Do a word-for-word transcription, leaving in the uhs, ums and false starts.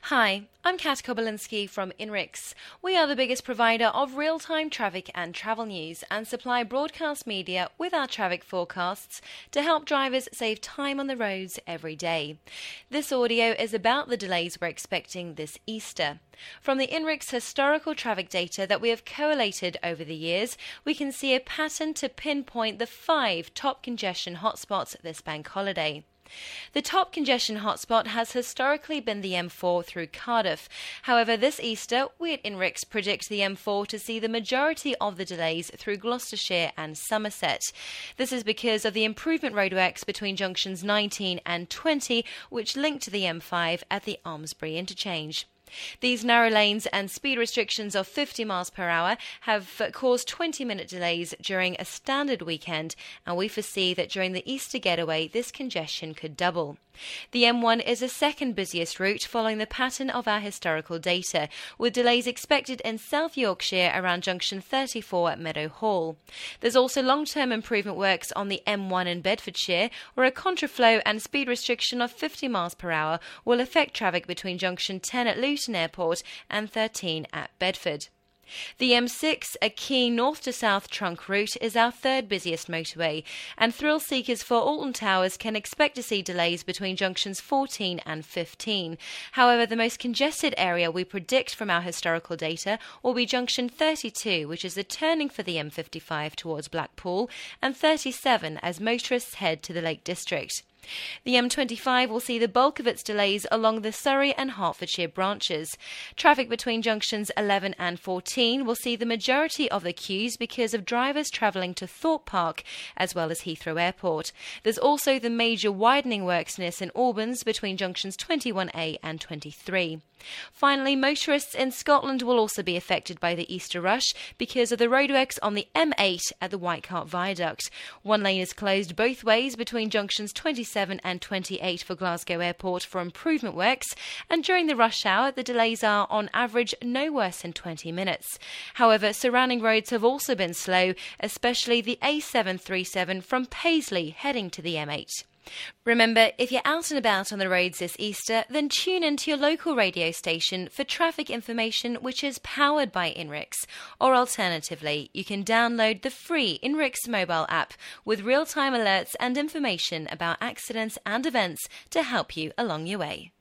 Hi, I'm Kat Kobylinski from INRIX. We are the biggest provider of real-time traffic and travel news and supply broadcast media with our traffic forecasts to help drivers save time on the roads every day. This audio is about the delays we're expecting this Easter. From the INRIX historical traffic data that we have collated over the years, we can see a pattern to pinpoint the five top congestion hotspots this bank holiday. The top congestion hotspot has historically been the M four through Cardiff. However, this Easter, we at INRIX predict the M four to see the majority of the delays through Gloucestershire and Somerset. This is because of the improvement roadworks between junctions nineteen and twenty, which link to the M five at the Almesbury interchange. These narrow lanes and speed restrictions of fifty miles per hour have caused twenty minute delays during a standard weekend, and we foresee that during the Easter getaway this congestion could double. The M one is the second busiest route following the pattern of our historical data, with delays expected in South Yorkshire around junction thirty-four at Meadow Hall. There's also long-term improvement works on the M one in Bedfordshire, where a contraflow and speed restriction of fifty miles per hour will affect traffic between junction ten at Luton Airport and thirteen at Bedford. The M six, a key north to south trunk route, is our third busiest motorway, and thrill seekers for Alton Towers can expect to see delays between junctions fourteen and fifteen. However, the most congested area we predict from our historical data will be junction thirty-two, which is the turning for the M fifty-five towards Blackpool, and thirty-seven as motorists head to the Lake District. The M twenty-five will see the bulk of its delays along the Surrey and Hertfordshire branches. Traffic between junctions eleven and fourteen will see the majority of the queues because of drivers travelling to Thorpe Park as well as Heathrow Airport. There's also the major widening works near St Albans between junctions twenty-one A and twenty-three. Finally, motorists in Scotland will also be affected by the Easter rush because of the roadworks on the M eight at the White Hart Viaduct. One lane is closed both ways between junctions twenty-seven and twenty-eight for Glasgow Airport for improvement works, and during the rush hour the delays are on average no worse than twenty minutes. However, surrounding roads have also been slow, especially the A seven thirty-seven from Paisley heading to the M eight. Remember, if you're out and about on the roads this Easter, then tune into your local radio station for traffic information which is powered by INRIX. Or alternatively, you can download the free INRIX mobile app with real-time alerts and information about accidents and events to help you along your way.